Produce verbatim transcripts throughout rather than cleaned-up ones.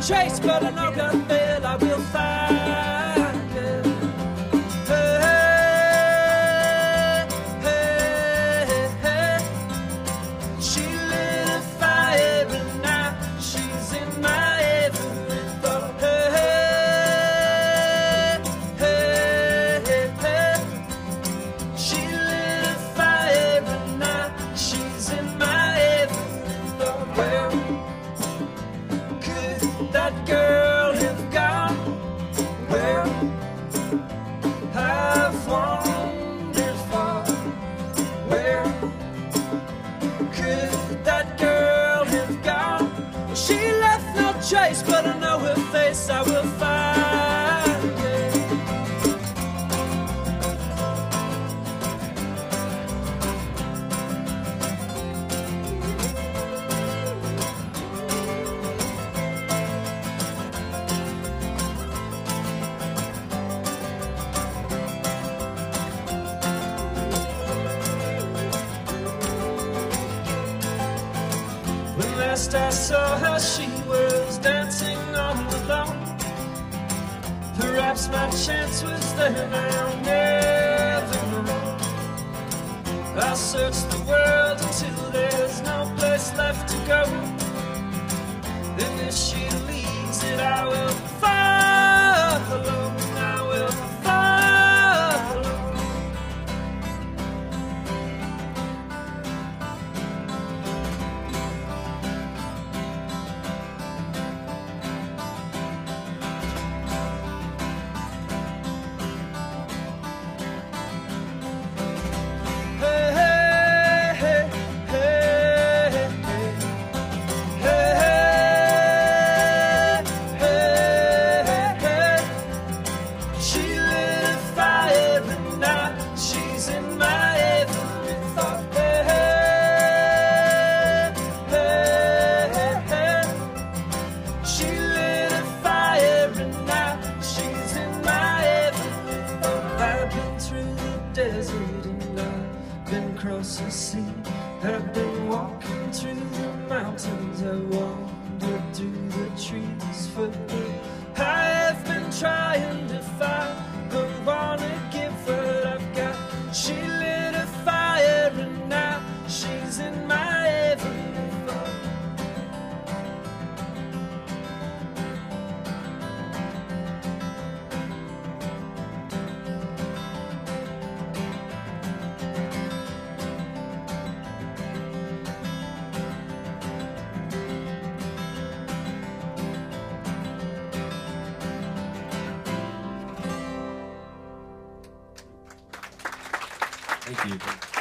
chase, but I know God will, I will find it. Hey, hey, hey. She lit a fire and now she's in my every thought. Hey, hey, hey, hey. She lit a fire and now she's in my every thought. Where could that girl have gone? Where I've wandered far. Where could that girl have gone? She left no trace, but I know her face I will find. Yeah. When last I saw her, she was dancing all alone. Perhaps my chance was there, I'll never know. I'll search the world until there's no place left to go. And if she leaves it, I will follow. I will follow. Hey, hey, hey, hey, hey, hey, hey, hey. She lit a fire and now she's in my every thought. Hey, hey, hey, hey. She lit a fire and now she's in my every thought. I've been through the desert and I've been across the sea. I've been walking through the mountains. I wandered through the trees for good. I have been trying to find the one to give what I've got. She lit a fire and now she's in my every thought. Thank you.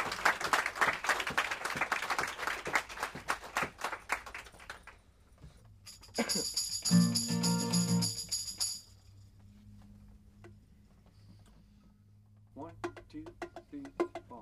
One, two, three, four.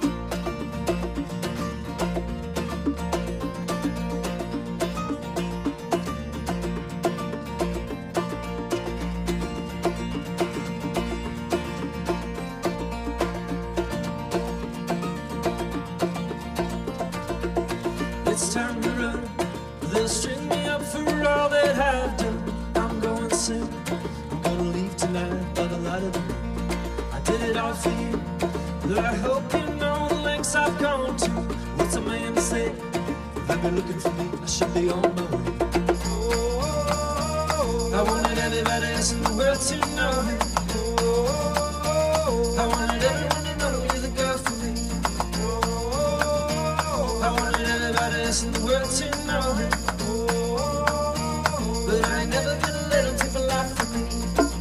It's time to run. They'll string me up for all that I've done. I'm going soon. I'm gonna leave tonight by the light of the moon. I did it all for you. But I hope you know the lengths I've gone to. What's a man to say? If they've been looking for me, I should be on my way. Oh, I wanted everybody else in the world to know me. Oh, I wanted everyone to know you're the girl for me. I wanted everybody else in the world to know it. But I ain't never gonna let them take a life from me.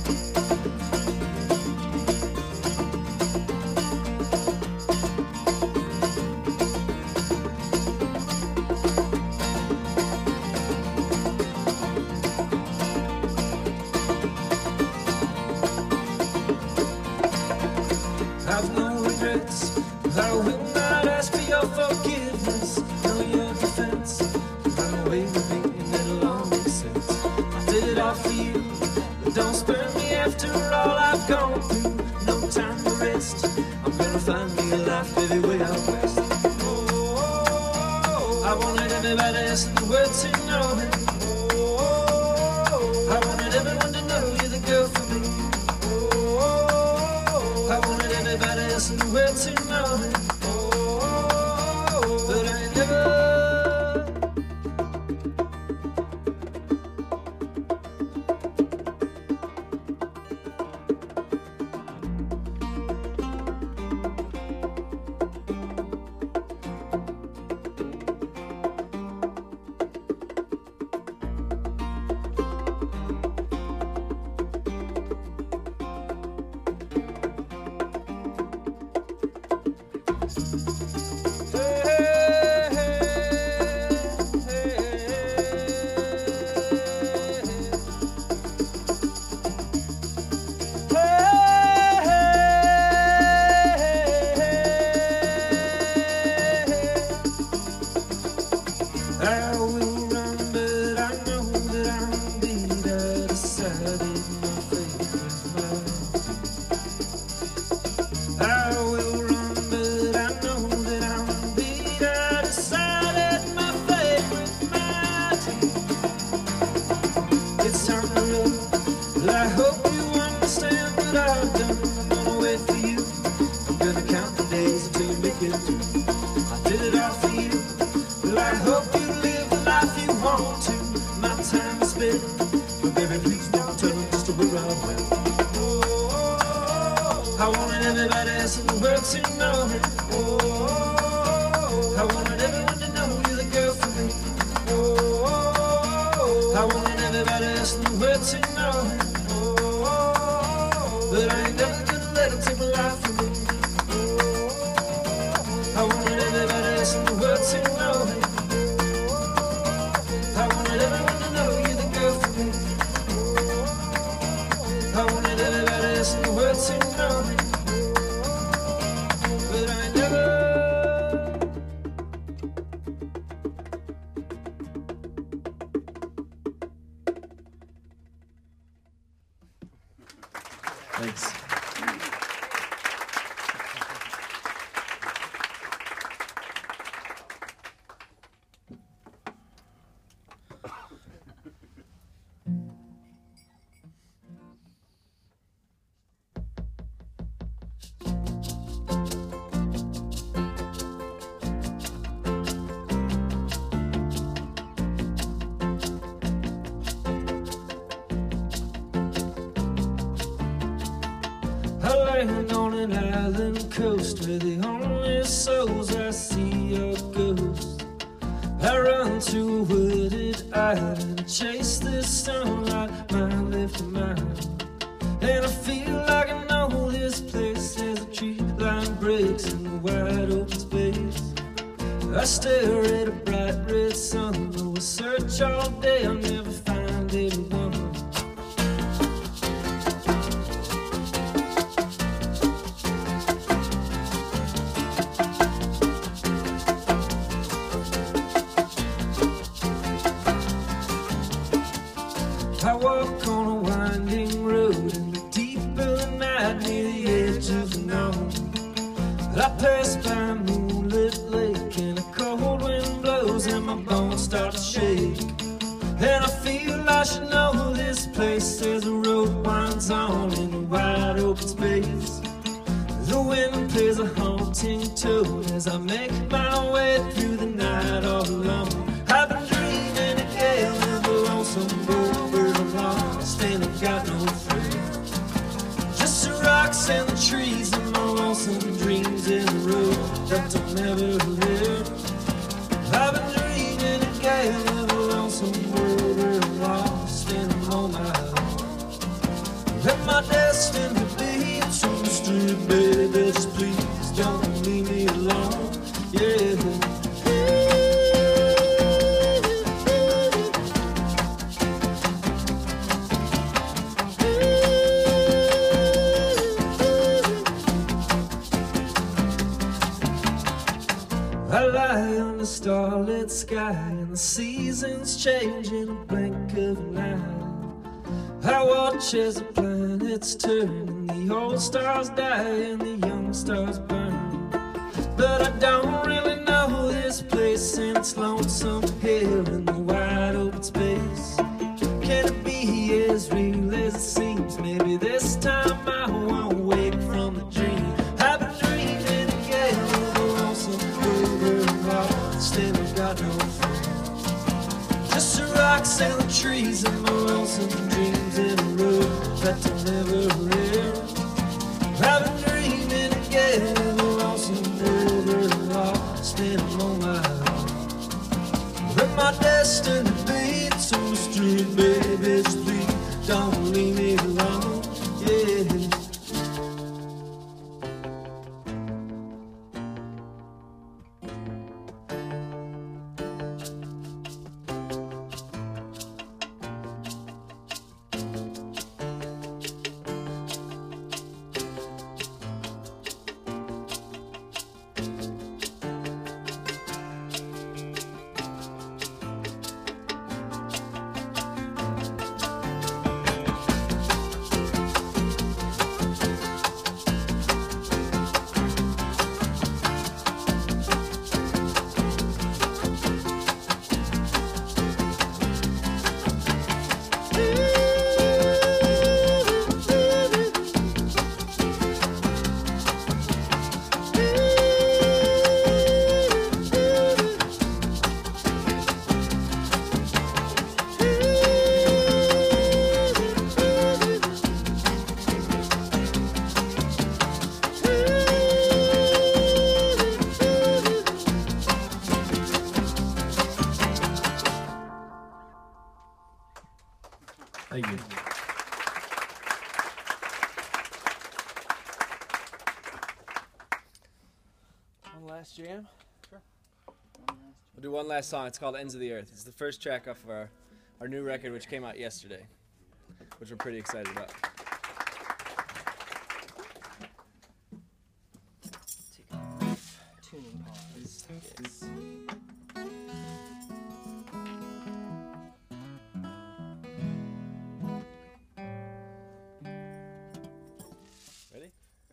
I've no regrets. I will not ask for your forgiveness. No, your defense. Run away with me and it'll all make sense. I did it all for you. But don't spurn me after all I've gone through. No time to rest. I'm gonna find me a life, baby, way out west. Oh, I wanted everybody else in the world to know it. Oh, decided my fate with mine. I will run, but I know that I'm beat. I decided my fate with my teeth. It's time to run, but I hope you understand what I've done. I'm gonna wait for you. I'm gonna count the days until you make it through. I did it all for you, but I hope you live the life you want to. My time is spent, but baby, please don't tell me just to where I went. I wanted everybody else in the world to know it. I wanted everyone to know you're the girl for me. I wanted everybody else in the world to know it. But I ain't never gonna let them take my life from me. I wanted everybody else in the world to know it. I wanted everyone to know you're the girl for me. I wanted everybody else in the world to know it. But I never. Thanks. I land on an island coast where the only souls I see are ghosts. I run to a wooded island, chase the sunlight mile after mile. And I feel like I know this place as a tree line breaks in the wide open space. I stare at a bright red sun, though I search all day, I'll never find anyone. I walk on a winding road in the deep of the night near the edge of the known. I pass by a moonlit lake and a cold wind blows and my bones start to shake. And I feel I should know this place as the road winds on in a wide open space. The wind plays a haunting tune as I make my way through the night all alone. I've been dreaming again of a lonesome road lost and I've got no friends. Just the rocks and the trees and my lonesome dreams in the road that don't never live. I've been dreaming again of a lonesome world where I'm lost and I'm on my own. Let my destiny be to the street, baby, just please don't leave me alone. Yeah. I lie on the starlit sky and the seasons change in a blink of an eye. I watch as the planets turn and the old stars die and the young stars burn. But I don't really know this place and it's lonesome here in the wide open space. Can it be as real as it seems? Maybe this time I won't wake from the dream. I've been dreaming again of a lonesome road where I'm lost and I've got no friends. Just the rocks and the trees and my lonesome dreams in a road that will never live. I've been dreaming again of a lonesome road where I'm lost and I'm on my own. Let my destiny be to the street, baby, just please don't leave me alone. Yeah. you. One last jam. Sure. We'll do one last song. It's called Ends of the Earth. It's the first track off of our, our new record, which came out yesterday, which we're pretty excited about. Take a brief tuning pause. Yes. Ready?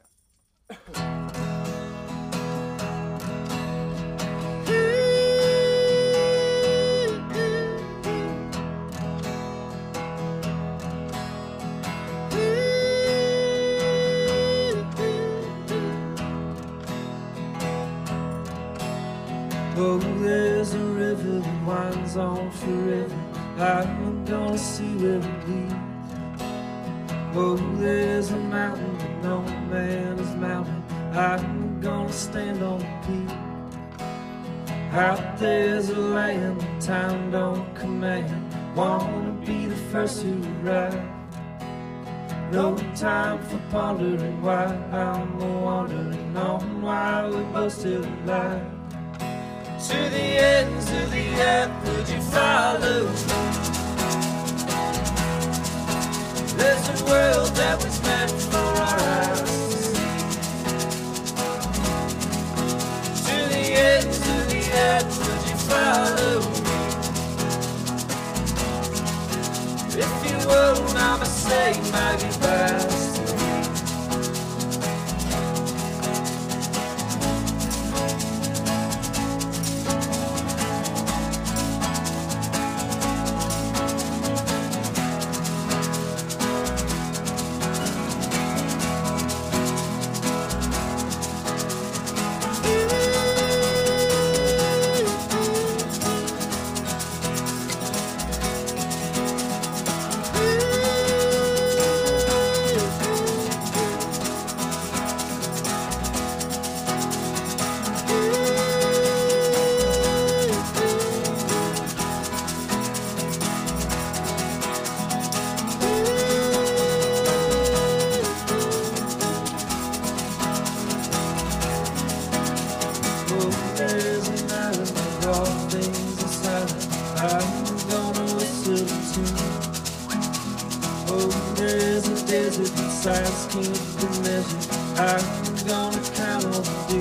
Oh, there's a river that winds on forever. I'm gonna see where it leads. Oh, there's a mountain that no man has mounted. I'm gonna stand on the peak. Out there's a land that time don't command. Wanna be the first to arrive. No time for pondering why I'm wandering on while we're both still alive. To the ends of the earth would you follow me? There's a world that was meant for our eyes to see. To the ends of the earth would you follow me? If you won't, I'ma say my goodbyes. Science can't be measured. I'm gonna count on you.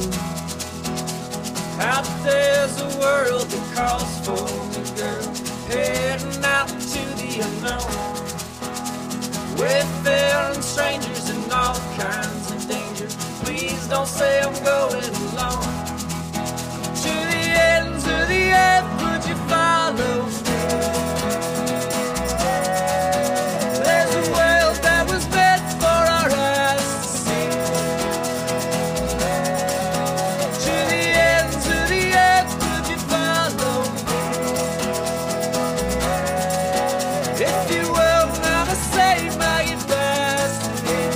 Out there's a world that calls for me, girl. Heading out to the unknown. Wayfaring strangers and all kinds of danger. Please don't say I'm going alone. To the ends of the earth, would you follow me? There's a world that was meant for our eyes to see. To the ends of the earth, would you follow me? If you will, I'ma say my goodbyes to you.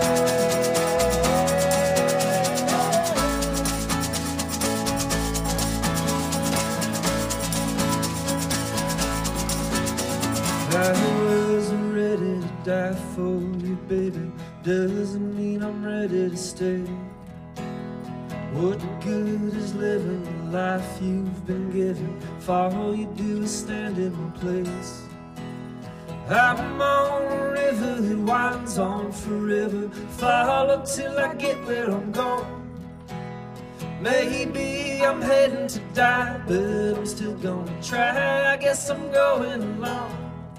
I wasn't ready to die for you, baby. Doesn't mean I'm ready to stay. What good is living the life you've been given if all you do is stand in my place? I'm on a river that winds on forever. Follow till I get where I'm going. Maybe I'm heading to die, but I'm still gonna try. I guess I'm going along.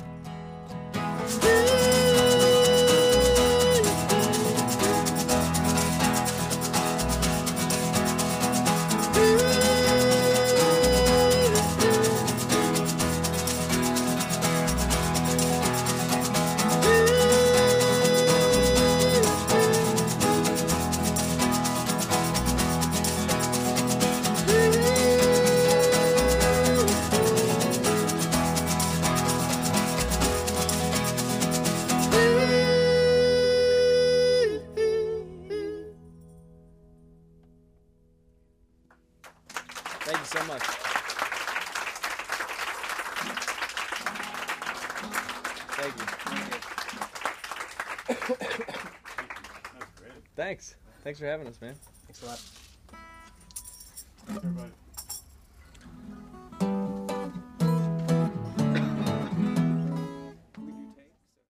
Thank you so much. Thank you. That's great. Thanks. Thanks for having us, man. Thanks a lot. Thanks, everybody.